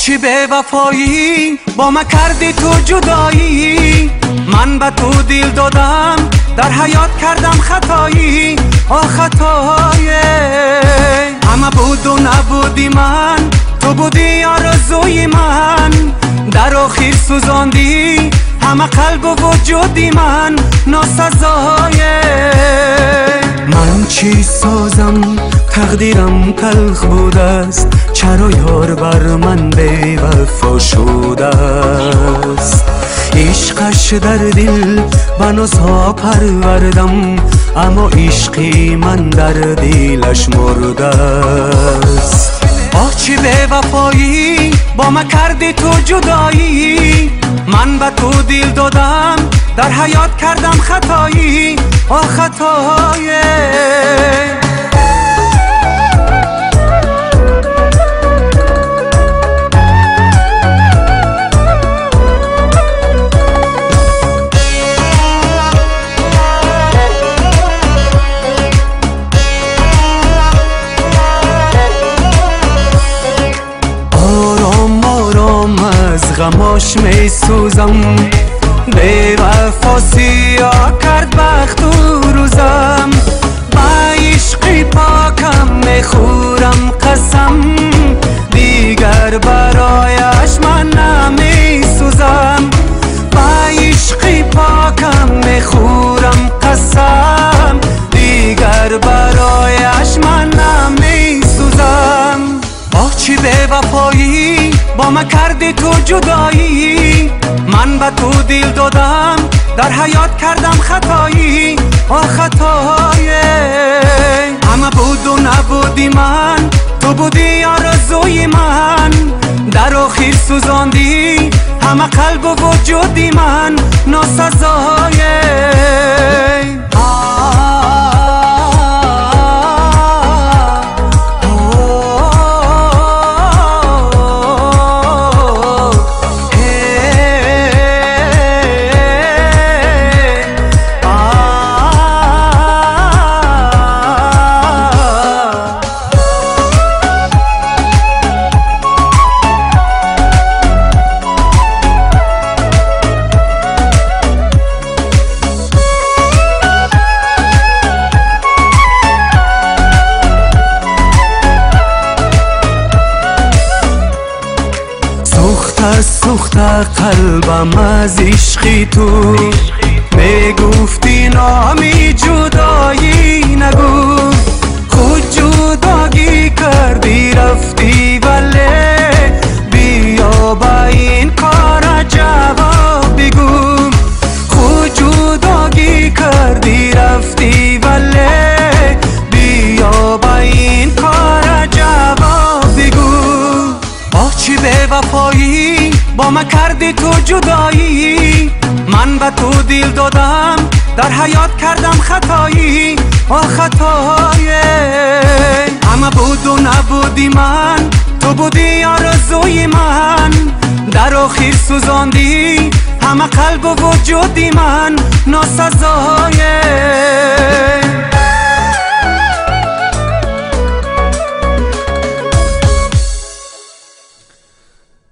چی به وفایی با من کردی تو جدایی، من به تو دل دادم در حیات کردم خطایی. خطایی همه بود و نبودی من، تو بودی آرزوی من، در آخر سوزاندی همه قلب و وجودی من. ناسزای من چی سازم تقدیرم تلخ بوده است، چرا یار بر من بی وفا شده است. عشقش در دل بنازها پروردم، اما عشقی من در دلش مرده است. چی به وفایی با من کردی تو جدایی، من به تو دل دادم در حیات کردم خطایی. خطایی غماش می سوزم، بی وفا سیاه کرد بخت و روزم. با عشق پاکم می خورم قسم، دیگر برایش من نمی سوزم. با عشق پاکم می خورم قسم، دیگر برایش من نمی سوزم. چی به وفایی با من کردی تو جدایی، من به تو دل دادم در حیات کردم خطایی. خطایی همه بود و نبودی من، تو بودی آرزوی من، در آخر سوزاندی همه قلب و وجودی من. ناسزای سوخت قلبم از عشقی تو، میگفتی نامی جدایی نگو. خود جدایی کردی رفتی ولی بیا با این کار جواب بگو. خود جدایی کردی رفتی ولی بیا با این کار جواب بگو. چی به وفایی با من کردی تو جدایی، من به تو دل دادم در حیات کردم خطایی. خطایی همه بود و نبودی من، تو بودی آرزوی من، در آخر سوزاندی همه قلب و وجودی من. ناسزای